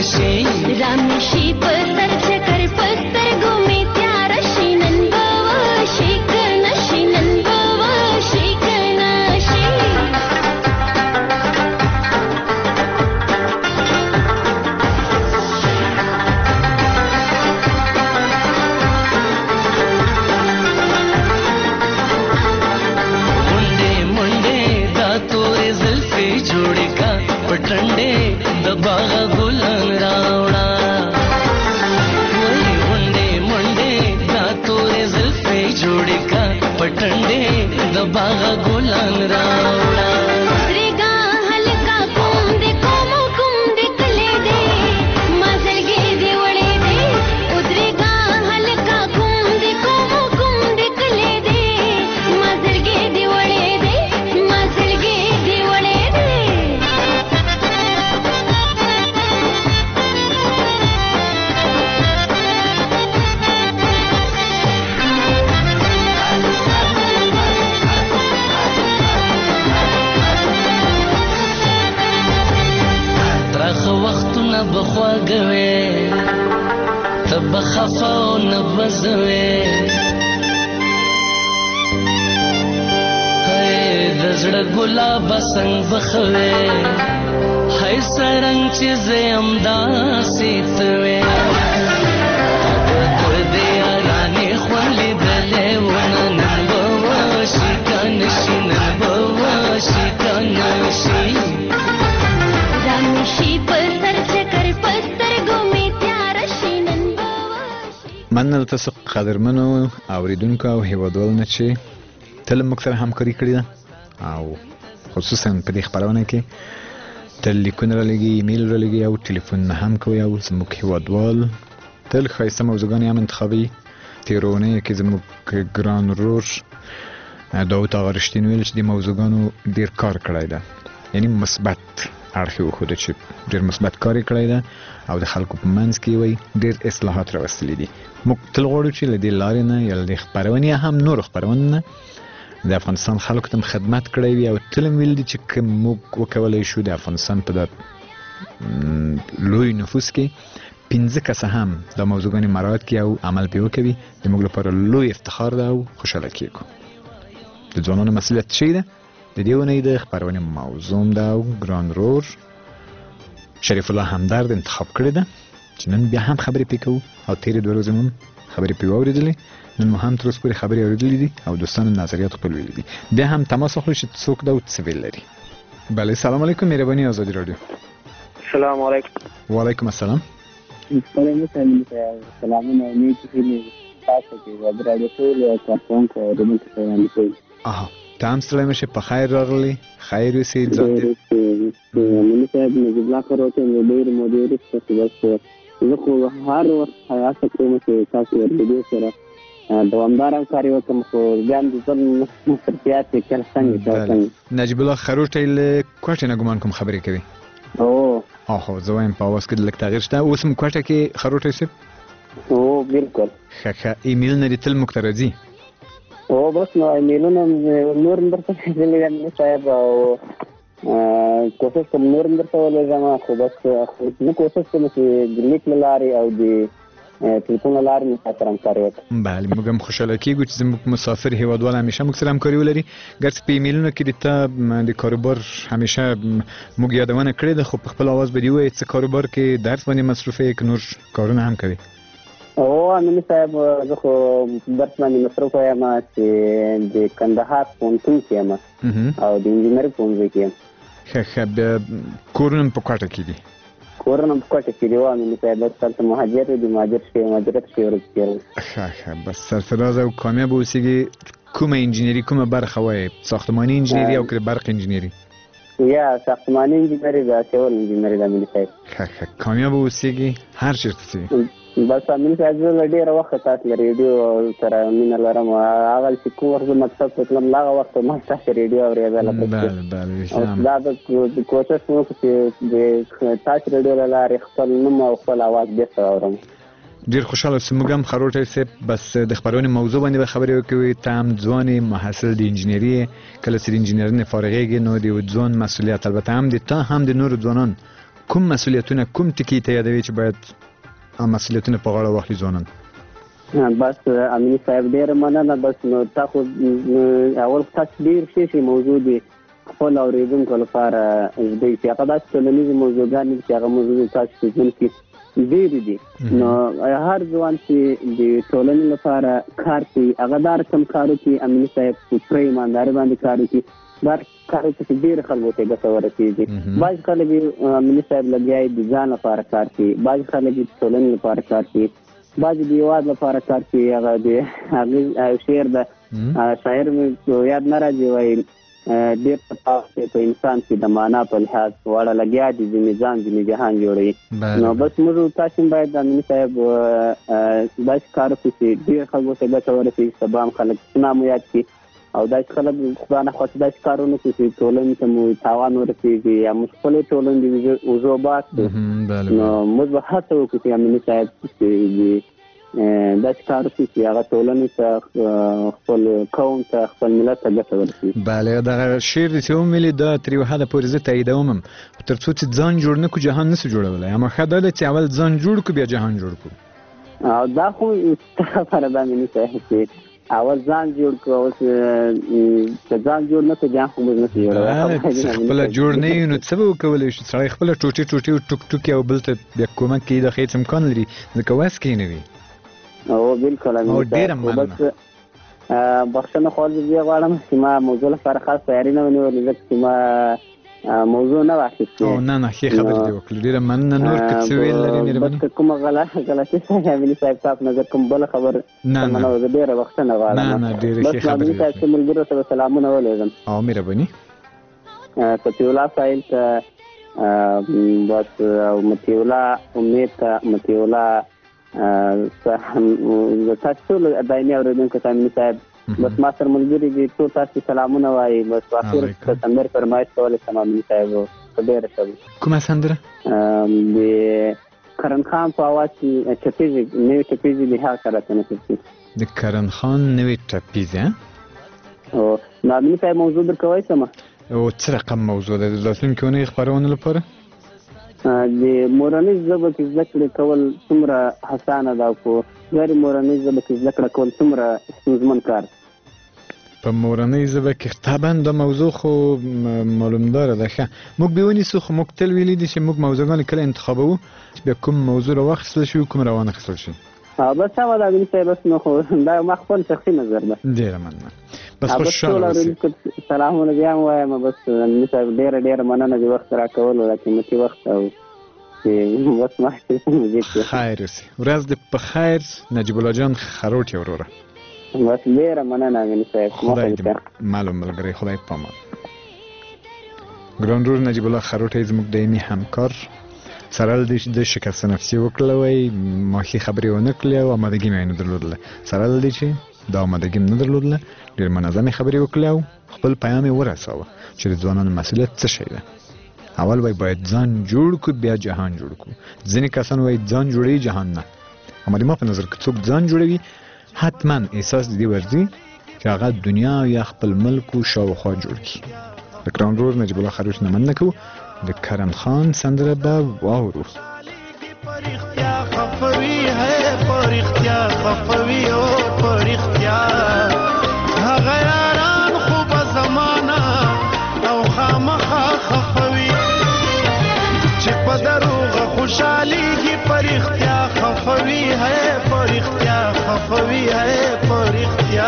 شي رامشي په سر چکر پستر ګومې تیار شي نن به وشي کنه شي نن به وشي کنه شي پټنډې د باغ ګلان راوړه وای منډې منډې دا تورې زلفې جوړې کا پټنډې د باغ ګلان راوړه درګه هلکا کوم دې کلې دې ما زړګې دې وړې دې او درګه هلکا کوم دې کلې دې ما زړګې دې وړې دې ما زړګې دې وړې دې وختونه بخواږوي ته به خفه او نه بزوي د زړه ګلاب څنګه بخوي هاي سرنګ چې زه یم داسې ته وې ته دې یارانې خوړلې دلې ونه نن به وشي کنه شي نن به وشي کنه شي رامشي په سر چکر پستر ګومې تیار شي نن به وشي مننه له تاسو قدرمنو اوریدونکو او هیوادوالو چې تل موږ سره همکاري کړې ده او خصوصا په دې خبرونه کې تل لیکونه رالېږي ایمیل رالېږي او ټلیفونونه هم کوي او زموږ هیوادوال تل ښایسته موضوعګانې هم انتخابوي تېره اونۍ کې زموږ ګران ورور داود آقا رښتین ویل چې دې موضوعګانو ډېر کار کړی ده یعنی مثبت اړخ یې وښوده چې ډېر مثبت کار یې کړی ده او د خلکو په منځ کې وایي ډېر اصلاحات راوستلي دي موږ تل غواړو چې له دې لارې نه یا له دې خپرونې هم نورو خپرونو نه د افغانستان خلکو ته خدمت کړی وي او تل هم ویل دي چې که موږ وکولی شو د افغانستان په دا لوی نفوس کې 15 کسه هم دا موضوعګانې مراعات کړي او عمل پرې وکوي د موږ لپاره لوی افتخار ده او خوشحاله کېږو د ځوانانو مسؤلیت څه ده د دې اونۍ د خپرونې موضوع ده او ګران ورور شریف الله همدرد انتخاب کړی ده چې نن بیا هم خبرې پرې کوو او تېرې 2 ورځې هم خبرې پرې واورېدلې نن مو هم تر اوسه پورې خبرې اورېدلې دي او دوستانو نظریات خپل ویلي دي بیا هم تماس واخلو چې څوک ده او څه ویل لري بله سلام علیکم مهرباني آزادي رادیو سلام علیکم وعلیکم السلام سلامونه امید چې تاسو کې د رادیو ټول کارکونکو او د ملت پیغام آها ته هم ستړی مه شې په خیر راغلی خیر اوسې ځان دې مولوي صاحب نجیب الله کاروته نو ډېرې مودې وروسته چې بس زه خو هر وخت هڅه کوم چې تاسو ورډیو سره دوامدار همکاري وکړم خو بیا هم د ځان مصرفیات یې کله څنګه نجیب الله خروټی له کوټې نه ګمان کوم خبرې کوي هو زه وایم په اواز کې لږ تغییر شته اوس هم کوټه کې خروټی صاحب بالکل ښه ایمیلونه دې تل موږ ته راځي بس نو ایمیلونه نور هم درته لیږلي دي صاحب او کوشش کوم نور هم درته ولېږم خو بس نه کوشش کوم چې د لیک له لارې او د ټلیفون له لارې مو سره همکاري وکړم بله موږ هم خوشحاله کېږو چې زموږ مسافر هېوادوال همیشه موږ سره همکاري ولري ګرڅه په ایمیلونو کې د ته د کاروبار همیشه موږ یادونه کړې ده خو په خپل اواز به دې ووایې څه کاروبار کې درس باندې مصروفه یې که نور کارونه هم کوي امیني صاحب زه خو درس باندې مصروفه یم چې د کندهار پوهنتون کې یم او د انجینري پوهنځي کې یم ښه بیا کورونه په کوټه کې دي کورونه په کوټه کې دي امیني صاحب بس هلته مهاجرت دی مهاجرت شوی ورځ ښه بس سرفراز او کامیاب اوسېږي کومه انجینري کومه برخه وایې ساختماني انجینري او که برق انجینري یا ساختماني انجینري ده سیول انجینري ده امیني صاحب ښه کامیاب اوسېږي هر چېرته ځې بس امین صاحب زه له ډېره وخته تاسو له ریډیو سره مینه لرم هغه چې کوم وخت زه مکتب ته تلم له هغه وخته ما ستاسو ریډیو اورېدله دا د کوشش کوم چې د تاسو ریډیو له لارې خپل نوم او خپل اواز بېرته اورم ډېر خوشحاله اوسم موږ هم خروټی صاحب بس د خپرونې موضوع باندې به خبرې وکوي ته هم ځوان یې محصل د انجینري کله چې د انجینرۍ نه فارغېږې نو د یو ځوان مسؤلیت البته هم د تا هم د نورو ځوانان کوم مسؤلیتونه کوم ټکي ته یادوي چې باید مسؤلیتونه په غاړه واخلي ځوانان؟ بس امین صاحب ډېر مننه. بس نو تاسو اول تاسو ډېر شي موضوع دي خپل اورېدونکو لپاره زده چې هغه داسې ټولنیزې موضوعګانې دي چې هغه موضوع تاسو په ژوند کې ډېرې دي. نو هر ځوان چې د ټولنې لپاره کار کوي هغه دا رقم کار وکړي. امین صاحب په پوره ایماندارۍ باندې کار وکړي. دا کار چې ډېر خلکو ته ګټه ورسېږي. بعض خلک امین صاحب لګیا دي د ځان لپاره کار کوي، بعض خلک د ټولنې لپاره کار کوي، بعض د هېواد لپاره کار کوي. هغه د هغې شعر د شاعر مې یاد نه راځي وایي ډېر تفاوت دی په انسان کې د معنا په لحاظ واړه لګیا دي ځینې ځان ځینې جهان جوړوي. نو بس موږ تاسو باید امین صاحب داسې کار وکړو چې ډېر خلکو ته ګټه ورسېږي، سبا هم خلک سنا مو یاد کړي او داسې خلک خدای نخواستې داسې کارونه کړو چې ټولنې ته مو تاوان ورسېږي یا موږ خپلې ټولنې د وضو باد کړو. نو موږ به هڅه وکړو چې امین صاحب داسې کار وکړي چې هغه ټولنې ته خپل قوم ته خپل ملت ته ګټه ورسېږي. بله دغه شعر چې وملي دا تر یوه حده پورې زه تاییدوم هم، تر څو چې ځان جوړ نه کړو جهان نسو جوړولی. اما ښه دا ده چې اول ځان جوړ کړو بیا جهان جوړ کړو. او دا خو خبره ده امین صاحب چې اول ځان جوړ کړو. اوس که ځان جوړ نه کړو جهان خو موږ نسو جوړولی. خپله جوړ نه یو نو څه به وکولی شو؟ سړی خپله ټوټې ټوټې او ټوک ټوکې او بل ته بیا کومک کوي د هېڅ امکان لري ځکه وس کې نه وي. او بالکل امین صاحب بس بخښنه خو زه غواړم چې ما موضوع لپاره خاص تیاری نه ونیولې ځکه چې ما موضوع نه واخیستې. او نه ښې خبرې دې وکړې، ډېره مننه. نور که څه ویل لرې مهرباني؟ بس کومه غلطي شوې امین صاحب تاسو نظر کوم بله خبر نه زه ډېره بخښنه غواړم. نه ډېرې ښې خبرې. بس امین صاحب چې ملګرو ته به سلامونه ولېږم. او مهرباني فتح الله صاحب ته بس او مطیع الله امید ته مطیع الله تاسو ټول دایمي اورېدونکو ته امین صاحب بس ما سره ملګري دي ټول تاسو سلامونه وایي. بس په اخر کې سندرې فرمایش کولی شم امین صاحب په ډېره ښه وي. کومه سندره؟ د کرن خان په اواز کې ټپیزې نوې ټپیزې د هغه سره تنفس کړي. د کرن خان نوې ټپیزې نو امین صاحب موضوع درکوی شم؟ او څه رقم موضوع ده د راتلونکې اونۍ خپرونې لپاره؟ د مورنۍ ژبه کې زده کړې کول څومره اسانه ده او په غیر مورنۍ ژبه کې زده کړه کول څومره ستونزمن کار؟ په مورنۍ ژبه کې طبعا دا موضوع خو معلومداره ده. ښه موږ به ونیسو، خو موږ تل ویلي دي چې موږ موضوعګانې کله انتخابوو بیا کوم موضوع راواخیستل شي کوم راوانخیستل شي. بس سمه ده امین صاحب. بس نو خو دا ما خپل شخصي نظر ده. ډېره مننه. بس خوشحاله اوسئ. سلامونه بیا هم وایم. بس امین صاحب ډېره مننه د وخت راکولو د قیمتي وخت او بس مخکې خیر اوسئ. ورځ دې په خیر نجیب الله جان خروټ یې وروره. بس ډېره مننه امین صاحب. خدای دې معلوم ملګری خدای پامان. ګران ورور نجیب الله خروټی زموږ دایمي همکار سره له د شکست نفسي وکړله وای ما ښې خبرې ونه کړلې او آمادګي مې نه درلودله. سره له دې چې دا آمادګي مې نه درلودله ډېر منظمې خبرې وکړلې او خپل پیام یې ورساوه چې د ځوانانو مسؤلیت څه شی ده. اول وای باید ځان جوړ کړو بیا جهان جوړ کړو. ځینې کسان وای ځان جوړوي جهان نه. اما د ما په نظر که څوک ځان جوړوي حتما احساس د دې ورځي چې هغه دنیا یا خپل ملک او شاوخوا جوړ کړي. د ګران ورور نجیب الله خروش نه مننه کوو. د کرن خان سندره به واورو. هغه یاران خو به زمانه او خامخا خفوي چې په دروغه خوشحالیږي په رښتیا خفوي په رښتیا خفوي په رښتیا.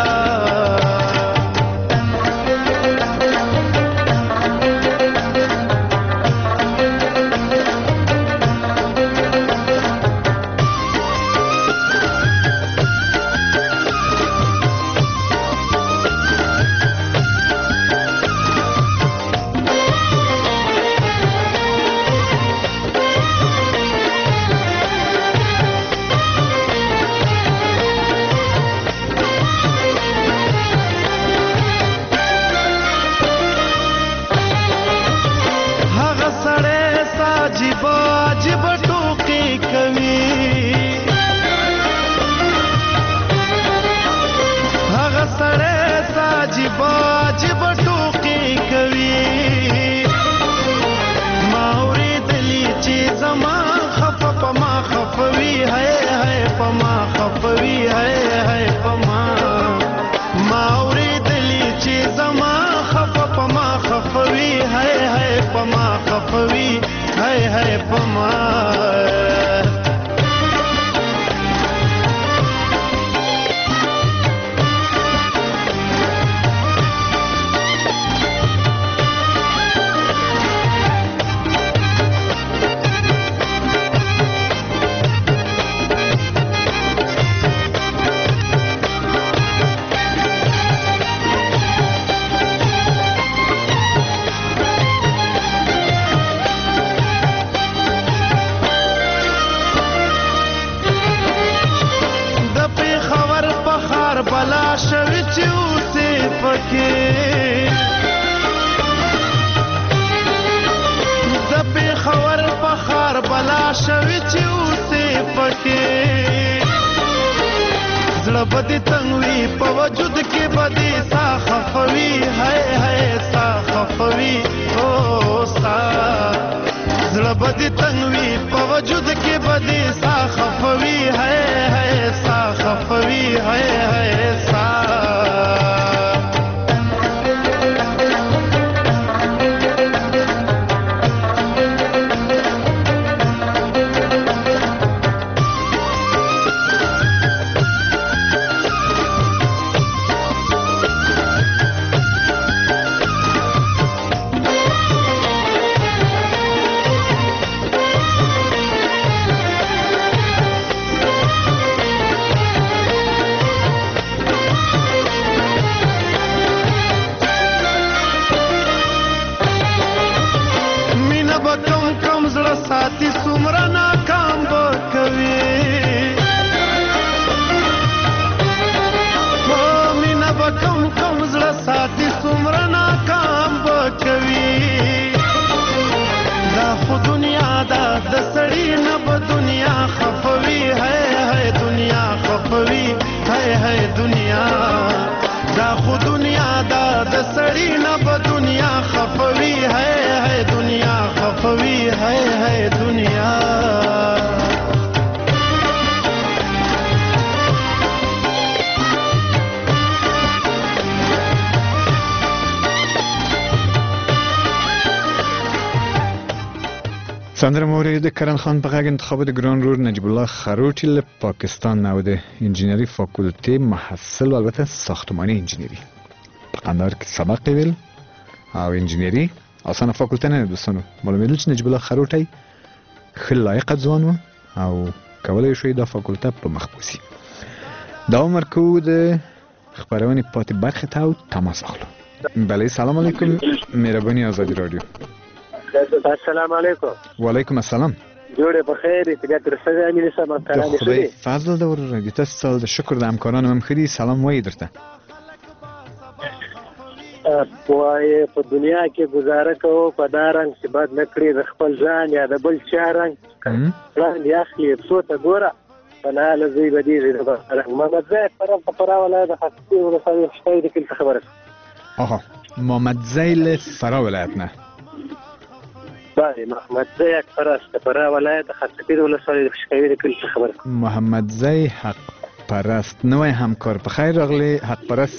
پما خفوي هاي هاي پما ما اوریدلی چې زما خف پما خفوي هاي هاي پما خفوي هاي هاي پما زړه بدې تنګوي په وجود کې بدې سا خفوي هاي هاي سا خفوي او سا زړه بدې تنګوي په وجود کې بدې سا خفوي هاي هاي سا خفوي هاي هاي سا سندره مورد کرن خان په غږ انتخابات ګران رور نجیب الله خروټی له پاکستان نه د انجینری فاکولته محصل و البته ساختمانی انجینری په قندهار کې سبق ویل او انجینری اسانه فاکولته نه دوستانو معلومه چې نجیب الله خروټی خل لایق ځوان او کولای شوی د فاکولته په مخبوسی دا عمر کو د خبرونه پاتې برخه ته تماس اخلو. بله سلام علیکم مهربانی آزادی رادیو. السلام علیکم. و علیکم السلام. جوړه په خیر اطلاعات رسوي امیر صاحب همکاران خدای فضل دور رادیو تاسو د شکر د همکارانو مخدي سلام وایي درته. وای په دنیا کې گزاره کوو په دارنګ چې بد نکړي د خپل ځان یا د بل چا رنګ رنګ یاخلي څو ته ګوره فنا لذي بديږي د رنګ محمد زید فرا ولایت د خاصي ولسوالۍ شپې د کله خبره. آها محمد زید فرا ولایت نه. بله محمد زید فرا ولایت د خاصي ولسوالۍ شپې د کله خبره. محمد زید حق پرست نوې همکار په خیر راغلی حق پرست.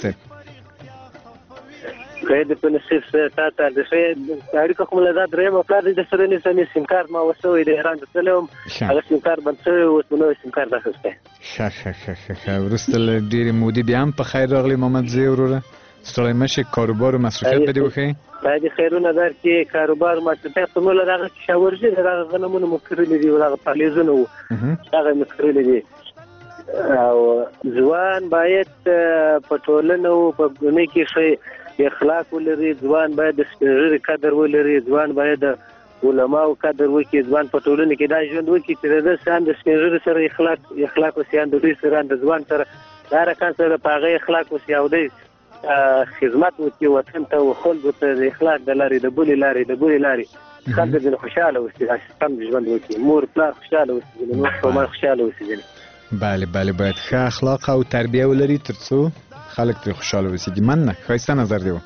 د پنسیف تا ته د اړیکو کوم له درې مپلار د سرنې سمې سیم کارت ما وسوي د ایران ته تلم هغه سیم کارت بند شوی اوس نو سیم کارت اخیسته. ښه ورسته ډېرې مودې بیا هم په خیر راغلی محمد زی وروره ستړی مشې کاروبار او مصرفیت به دې وښیي. باید خیرونه درکړي کاروبار مصرفیت په موږ دغه شاورځي دغه غنمونه مو کړلي دي دغه پالیزونه وو هغه مو کړلي دي او ځوان باید په ټولنه او په ګونه کې شي اخلاق ولري ځوان باید د سپېژنې قدر ولري ځوان باید د علماو قدر وکړي ځوان په ټولنه کې دا ژوند وکړي چې د سان د سپېژنې سره اخلاق وسیان د دوی سره د ځوان سره دا رکان سره په هغه اخلاق وسي او د خدمت وکړي وطن ته او خلکو ته د اخلاق د لارې د بلې لارې خلک د خوشاله اوسي سم ژوند وکړي مور پلار خوشاله اوسي نو ټول خوشاله اوسي. بله باید ښه اخلاق او تربیه ولري ترڅو خلک ترې خوشاله اوسېږي. مننه ښایسته نظر دی.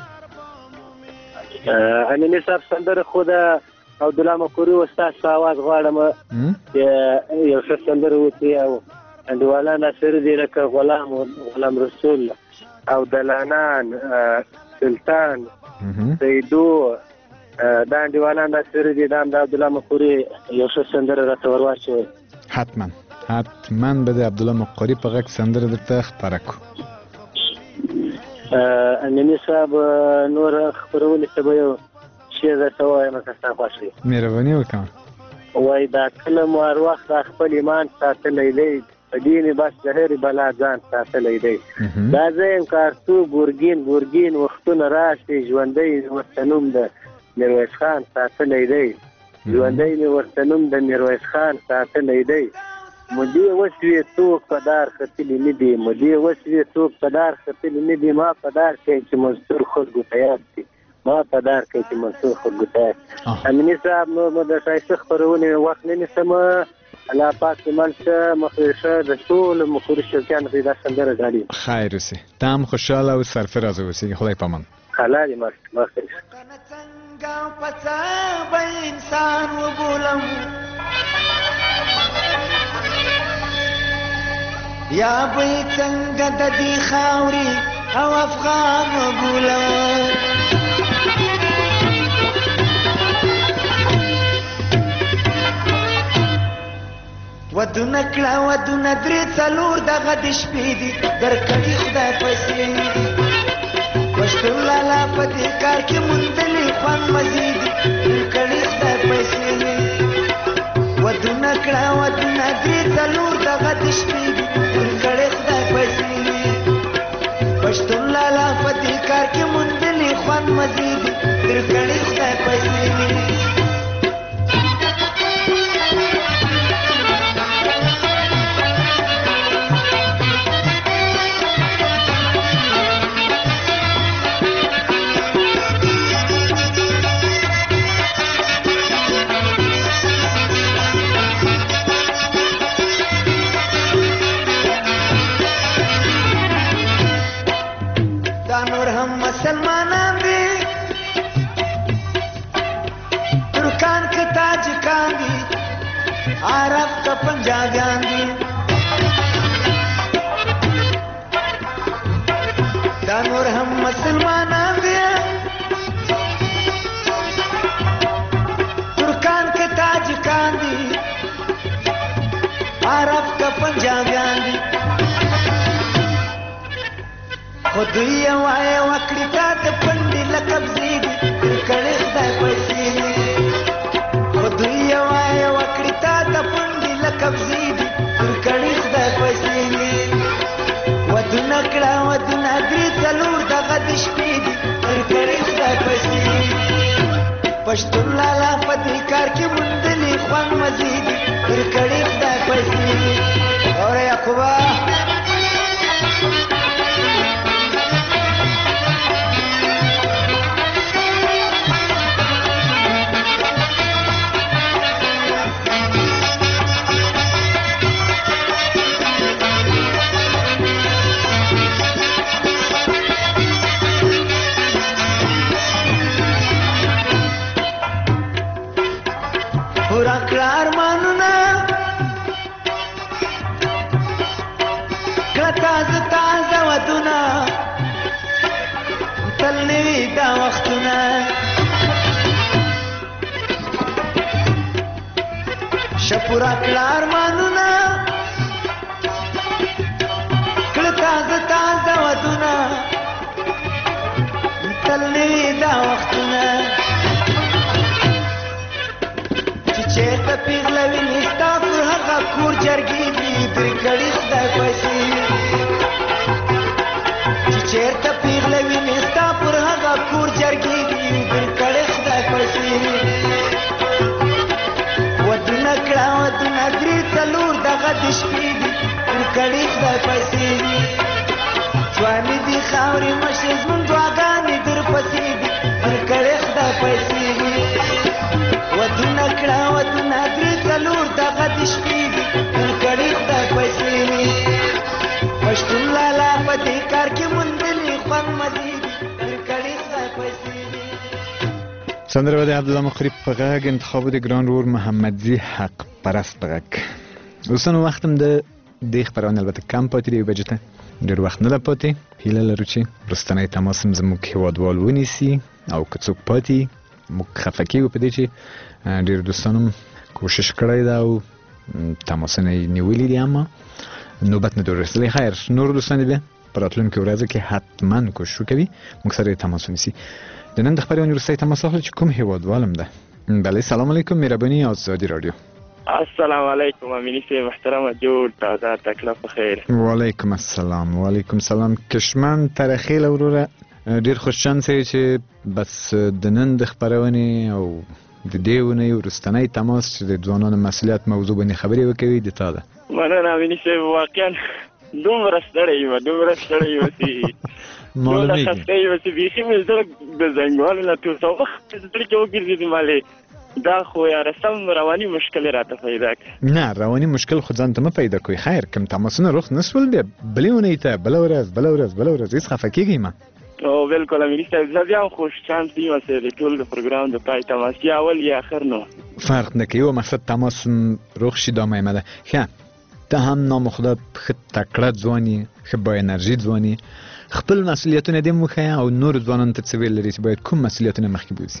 امینې صاحب سندره خو د عبدالله مکوري استاد په اواز غواړم یو ښه سندره وکړي او انډیوالان ناصر دي لکه غلام رسول او دلانان سلطان سیدو دا انډیوالان ناصر دي دا د عبدالله مقری یو ښه سندره راته ورواچوئ. حتما به د عبدالله مقری په غږ سندره درته خپره کړو. امیني صاحب نور خپرونې ته به یو شعر درته ووایم که ستا خوښ وي. مهرباني وکړه. وایي دا کله مو هر وخت را خپل ایمان ساتلی دی په دې مې بس د هرې بلا ځان ساتلی دی. دا زه یم کارتو ګورګین وختونه راشي ژوندی ورته نوم د میرویس خان ساتلی دی. ژوندی مې ورته نوم د میرویس خان ساتلی دی. مودې وسوې څوک په دار ختلي نه دي مودې وسوې څوک په دار ختلي نه دي ما په دار کوي چې منصور خلکو ته یاد دي ما په دار کوي چې منصور خلکو ته یاد دي. امیني صاحب نور مو د ښایسته خپرونې وخت نه نیسم. الله پاک دې مل شه مخې شه د ټولو مخوري شوقیانو ته دا سندره ډالیم. خیر اوسې ته هم خوشحاله او سرفراز اوسې. خدای په امان. الله دې مخې انسان وبولم یا به څنګه د دې خاورې او افغان وبولم ودونه کړه ودونه درې څلور دغه د شپې دي درکړي خدای پیسې دي پښتون لالا په دې کار کې موندلې خوند مزید درکړي خدای پیسې دي ودونه کړه ودونه درې څلور دغه د شپې دي درکړي خدای پیسې دي پښتون لالا په دې کار کې موندلې خوند مزید درکړي خدای پیسې دي. مسلمانان دي ترکان که تاجکان دي عرب که پنجابیان دي دا نور هم مسلمانان دي ترکان که تاجکان دي عرب که پنجابیان دي خدای وای وکړی تا د پندې لقب زیدي کړي خدای پیسې خدای وای وکړی تا د پندې لقب زیدي کړي خدای پیسې ودونه کړه ودونه درې څلور دغه د شپې دي کړي خدای پیسې پښتون لالا په دې کار کې موندلې خوند مزيدي کړي خدای پیسې اور یعقوبا شپورا کړه ارمانونه کړه تازه تازه ودونه تل نوي دا وختونه چې چېرته پیغله وینې ستا پر هغه کور جرګې دي درکړي خدای پیسې چې چېرته پیغله وینې ستا پر هغه کور جرګې دي درکړي خدای پیسې ودونه کړه ودونه درې څلور دغه د شپې دي درکړي خدای پیسې دي ځواني دي خاورې مشرې زمونږ دعاګانې درپسې دي درکړي خدای پیسې دي ودونه کړه ودونه درې څلور دغه د شپې دي درکړي خدای پیسې دي پښتون لالا په دې کار کې موندلې خوند مزې دي درکړي خدای پیسې دي. سندره به د عبدالله مقری په غږ، انتخاب د ګران رور محمدزی حق پرست په غږ. دوستانو وختم د د خبرونه البته کم پاتې دی بجې ته ډېر وخت نه پاتې هیله لرو چې وروستنی تماس هم زموږ هیوادوال ونیسي او که څوک پاتې موږ خفه کېږو په دې چې ډېر دوستانو هم کوشش کړی ده او تماسونه یې نیولي دي اما نوبت نه دی رسېدلی. خیر نور دوستان بیا په راتلونکو ورځو کې حتما کوشش وکوي موږ سره یې تماس ونیسي. د نن د خبرونې وروستی تماس اخلو چې کوم هیوادوال هم ده. بله سلام علیکم مهرباني آزادی رادیو. السلام علیکم امینی صاحب محترمه جوړ تازه تکلیف بخیر. وعلیکم السلام وعلیکم السلام. کشمن ترخیل وروره ډیر خوششانسه چې بس د نن د خبرونې او د دې ونې وروستنی تماس چې د ځوانانو مسؤلیت موضوع باندې خبرې وکوي د تا ده. مننه امینی صاحب واقعا دومره ستړی یم چې معلومیږي خسته یم چې بیخي مې زړه د زنګوالو نه ټول څه وخت زړه کې وګرځېدې مالې دا خو یاره سم رواني مشکل راته پیدا کړ. نه رواني مشکل خو ځان ته مه پیدا کوئ. خیر کوم تماسونه رخ نه شول بیا بلې اونۍ ته بله ورځ هېڅ خفه کېږئ مه. او بالکل امیني صاحب زه بیا هم خوشچانس یم چې د ټول د پروګرام د پای تماس یا اول یا آخر نو فرق نه کوي او مقصد تماس رخ شي دا مهمه ده. ښه ته هم نامخدا ښه تکړه ځوان یې ښه با انرژي ځوان یې خپل مسؤلیتونه دې هم وښیه او نورو ځوانانو ته څه ویل لري چې باید کوم مسؤلیتونه مخکې بوځي.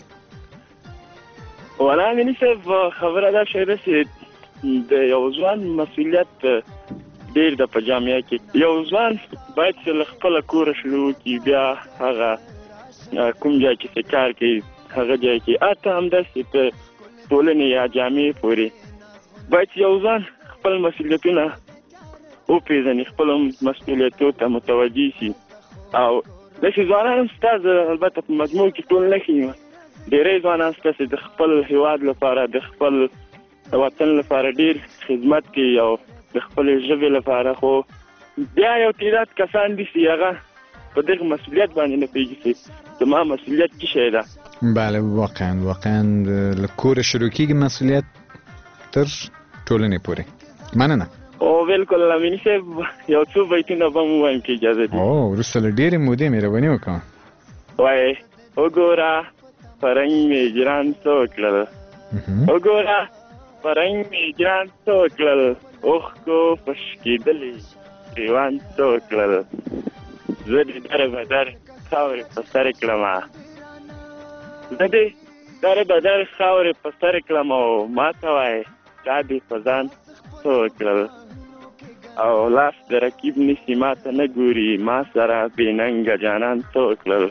والا امیني صاحب خبره دا شوې ده چې د یو ځوان مسؤلیت ډېر ده په جامعه کې. یو ځوان باید چې له خپله کوره شروع کړي بیا هغه کوم ځای کې چې کار کوي هغه ځای کې حتی همداسې په ټولنې یا جامعې پورې باید چې یو ځوان خپل مسؤلیتونه وپېژني خپلو مسؤلیتونو ته متوجه شي او داسې ځوانان هم شته البته په مجموع کې ټول نه ښیي ډېری ځوانان شته چې د خپل هېواد لپاره د خپل وطن لپاره ډېر خدمت کوي او د خپلې ژبې لپاره خو بیا یو تعداد کسان دي چې هغه په دغه مسؤلیت باندې نه پوهېږي چې زما مسؤلیت څه شی ده. بله واقعا له کوره شروع کېږي مسؤلیت تر ټولنې پورې. مننه. او بالکل امیني صاحب یو څو بیتونه به مو ووایم که اجازه دي. وروسته له ډېرې مودې مهرباني وکړه. وایي وګوره فرنګ مې ګران څه وکړل وګوره فرنګ مې ګران څه وکړل اوښکو پشکېدلې ګریوان څه وکړل زه دې در بدر خاورې په سر کړمه زه دې در بدر خاورې په سر کړم او ما ته وایې چا دې په ځان څه وکړل او لاس د رقیب نیسي ما ته نه ګوري ما سره بې ننګه جانان څه وکړل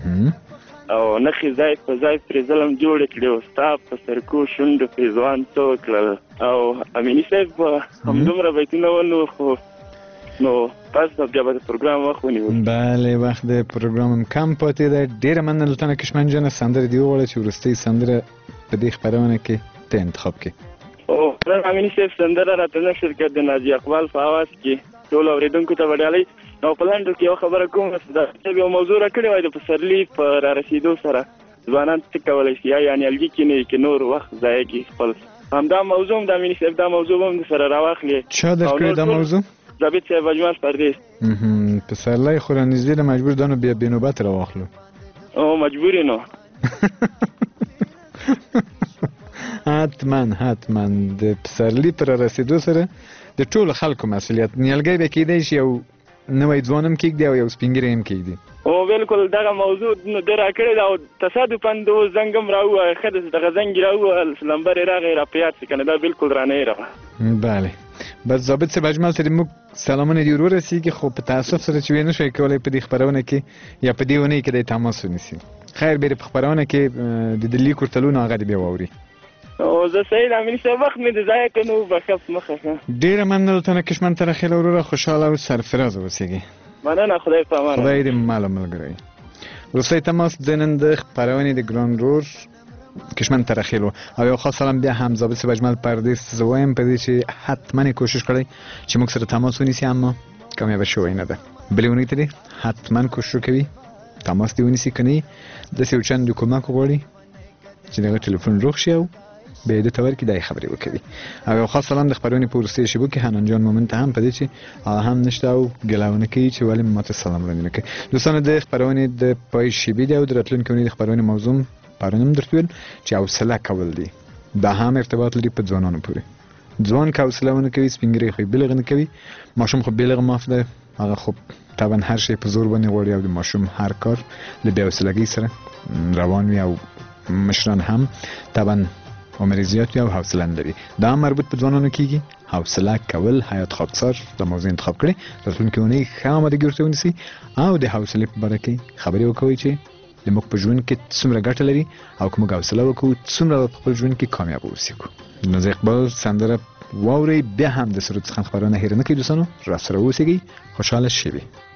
او نښې ځای په ځای پرې ظلم جوړې کړې او ستا په سرکو شونډو پېزوان څه وکړل. او امیني صاحب همدومره بیتونه ونو خو نو پس بیا به د پروګرام وخت ونیو. بله وخت د پروګرام هم کم پاتې ده. ډېره مننه لطفا کشمن جانه سندره دې وغواړه چې وروستۍ سندره په دې خپرونه کې ته انتخاب کړې. او امیني صاحب سندره راته نشر کړ د ناجي اقبال په اواز کې ټولو اورېدونکو ته به ډالۍ نو په لنډو کې یو خبره کوم چې یو موضوع راکړې وای د پسرلي په رارسېدو سره ځوانان څه کولی شي یا نیالګي کینوي کې نور وخت ضایع کړي خپل همدا موضوع هم د امیني صاحب دا موضوع هم سره راواخلې. چا درکړې دا موضوع؟ ضابط صاحب اجمل پردیس. پسرلی خو رانږدې ده مجبور دا نو بیا بېنوبت راواخلو. او مجبور یې نو حتما د پسرلي پر رسیدو سره د ټولو خلکو مسؤلیت نیالګی به کېدی شي یو نوی ځوان هم کېږدي او یو سپین ږیری هم کېږدي. او بالکل دغه موضوع ده راکړې ده او تصادفاً د اوس زنګ هم راووهه ښه ده دغه زنګ یې راووهل لمبر یې راغی را په یاد شي که نه دا بالکل رانه یې راغله. بله بس ضابط صاحب اجمل ته موږ سلامونه دې ور ورسېږي خو په تاسف سره چې ویې نه شوی کولی په دې خپرونه کې یا په دې اونۍ کې دی تماس ونیسي. خیر بیا په خپرونه کې د لیک ورتلونه هغه دې بیا واوري. او زه سعید امیني صاحب وخت مې د ضایع کړ نو بخښه مخه ښه. ډېره مننه لطفا کشمن ترخیل وروره خوشحاله او سرفرازه اوسېږي. مننه خدای په امان. خدای دې ماله ملګری. وروستی تماس د نن د خپرونې د ګران رور کشمن ترخیل او یو خاص سلام بیا هم ضابط صاحب اجمل پردیس زه وایم په دې چې حتما کوشش کړی چې موږ سره تماس ونیسي اما کامیابه شوی نه ده. بلې اونۍ ته دې حتما کوشش کوي تماس دې ونیسي که نه داسې یو چند کومک وغواړي چې دغه ټلیفون روغ شي او به د تور کې دای خبرې وکړي. او یو خاص سلام د خبرونې په وروستي شیبو کې حنان جان مومن ته هم په دې چې هم نشته او ګلاونه کوي چې ولې ماته سلام وړاندې نه کوي. دوستانو د خبرونې د پای شیبې دی او د راتلونکي اونۍ د خبرونې موضوع پرونم درته ویل چې حوصله کول دي دا هم ارتباط لري په ځوانانو پورې. ځوان که حوصله ونه کوي سپینګیری خو بلغ نه کوي ماشوم خو بلغ معاف ده هغه خو طبعا هر شی په زور باندې غواړي او د ماشوم هر کار له بې حوصلګۍ سره روان وي او مشران هم طبعا عمر زیات وي او حوصله نه لري دا مربوط په ځوانانو کېږي حوصله کول حیات خاکسار د موضوع انتخاب کړي راتلونکې اونۍ ښه آمادګي ورته ونیسي او د حوصلې په باره کې خبرې وکوي چې زموږ په ژوند کې څومره ګټه لري او که موږ حوصله وکړو څومره په خپل ژوند کې کامیاب اوسو. نو زه اقبال سندره واورئ بیا هم د سرود څخه خبرونه هېر نه کړئ دوستانو راسره اوسئ خوشحاله شئ.